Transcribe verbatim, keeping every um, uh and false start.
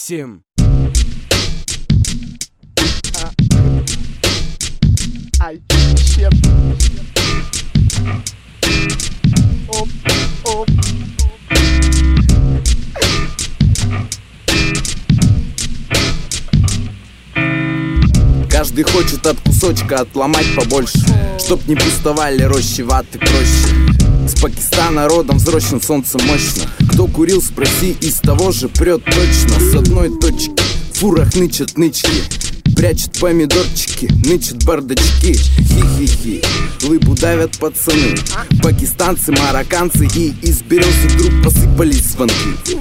Семь. Ай, щеп. Оп, оп. Каждый хочет от кусочка отломать побольше, чтоб не пустовали рощи ваты проще. С Пакистана родом взросшим солнцем мощно. Кто курил, спроси, из того же прет точно. С одной точки в фурах нычат нычки, прячут помидорчики, нычат бардачки. Хи-хи-хи, лыбу давят пацаны, пакистанцы, марокканцы, и из березы вдруг посыпались звонки.